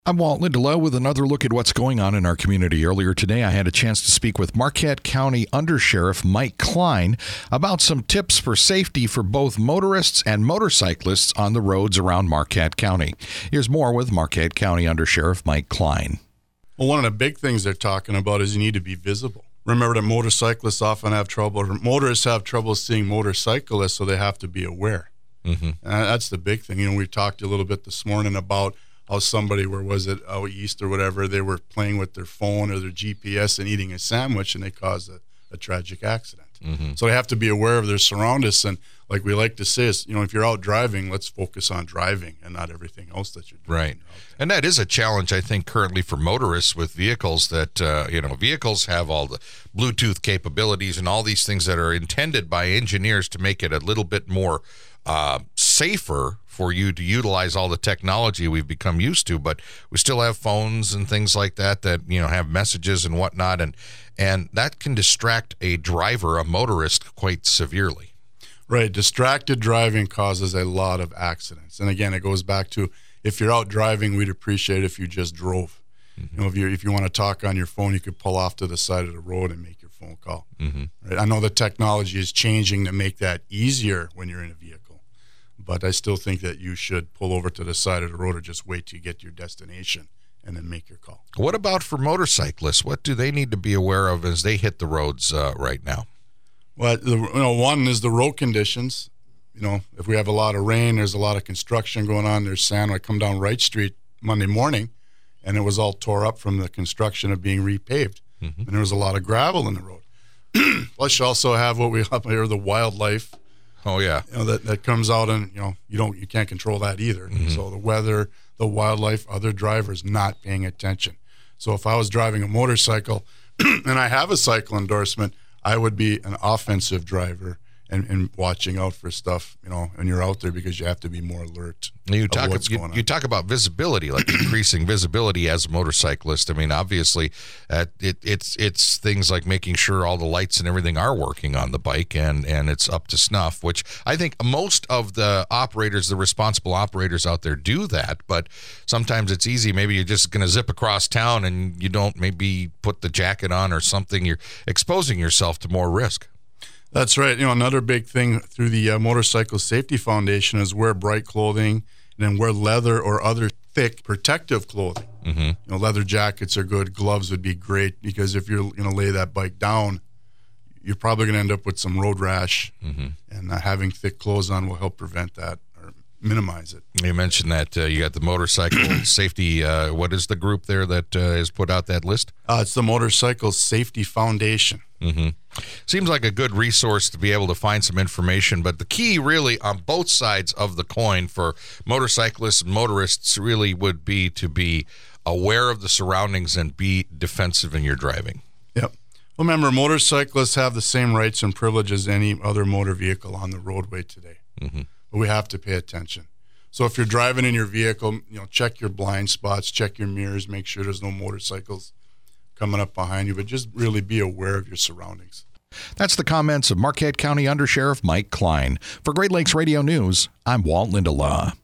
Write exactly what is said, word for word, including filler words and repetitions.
I'm Walt Lindelow with another look at what's going on in our community. Earlier today, I had a chance to speak with Marquette County Undersheriff Mike Klein about some tips for safety for both motorists and motorcyclists on the roads around Marquette County. Here's more with Marquette County Undersheriff Mike Klein. Well, one of the big things they're talking about is you need to be visible. Remember that motorcyclists often have trouble, or motorists have trouble seeing motorcyclists, so they have to be aware. Mm-hmm. And that's the big thing. You know, we talked a little bit this morning about how somebody, where was it, out east or whatever, they were playing with their phone or their G P S and eating a sandwich, and they caused a, a tragic accident. Mm-hmm. So they have to be aware of their surroundings. And like we like to say, is, you know, if you're out driving, let's focus on driving and not everything else that you're doing. Right. And that is a challenge, I think, currently for motorists with vehicles that, uh, you know, vehicles have all the Bluetooth capabilities and all these things that are intended by engineers to make it a little bit more uh, safer for you to utilize all the technology we've become used to, but we still have phones and things like that that, you know, have messages and whatnot, and and that can distract a driver, a motorist, quite severely. Right. Distracted driving causes a lot of accidents. And again, it goes back to, if you're out driving, we'd appreciate if you just drove. Mm-hmm. You know, if you if you want to talk on your phone, you could pull off to the side of the road and make your phone call. Mm-hmm. Right. I know the technology is changing to make that easier when you're in a vehicle, but I still think that you should pull over to the side of the road or just wait till you get to your destination and then make your call. What about for motorcyclists? What do they need to be aware of as they hit the roads uh, right now? Well, the, you know, one is the road conditions. You know, if we have a lot of rain, there's a lot of construction going on. There's sand. I come down Wright Street Monday morning, and it was all tore up from the construction of being repaved. Mm-hmm. And there was a lot of gravel in the road. Plus, you also have what we have here, the wildlife. Oh yeah, you know, that, that comes out, and you know you don't you can't control that either. Mm-hmm. So the weather, the wildlife, other drivers not paying attention. So if I was driving a motorcycle and I have a cycle endorsement, I would be an offensive driver and, and watching out for stuff, you know, and you're out there because you have to be more alert. You talk, of what's you, going on. You talk about visibility, like increasing visibility as a motorcyclist. I mean, obviously, uh, it, it's it's things like making sure all the lights and everything are working on the bike and, and it's up to snuff, which I think most of the operators, the responsible operators out there do that, but sometimes it's easy. Maybe you're just going to zip across town and you don't maybe put the jacket on or something. You're exposing yourself to more risk. That's right. You know, another big thing through the uh, Motorcycle Safety Foundation is wear bright clothing and then wear leather or other thick protective clothing. Mm-hmm. You know, leather jackets are good. Gloves would be great because if you're going to lay that bike down, you're probably going to end up with some road rash, mm-hmm. and uh, having thick clothes on will help prevent that or minimize it. You mentioned that uh, you got the Motorcycle Safety. Uh, what is the group there that uh, has put out that list? Uh, it's the Motorcycle Safety Foundation. Mm-hmm. Seems like a good resource to be able to find some information, but the key really on both sides of the coin for motorcyclists and motorists really would be to be aware of the surroundings and be defensive in your driving. Yep. Remember, motorcyclists have the same rights and privileges as any other motor vehicle on the roadway today. Mm-hmm. But we have to pay attention. So if you're driving in your vehicle, you know, check your blind spots, check your mirrors, make sure there's no motorcycles coming up behind you, but just really be aware of your surroundings. That's the comments of Marquette County Undersheriff Mike Klein. For Great Lakes Radio News, I'm Walt Lindelow.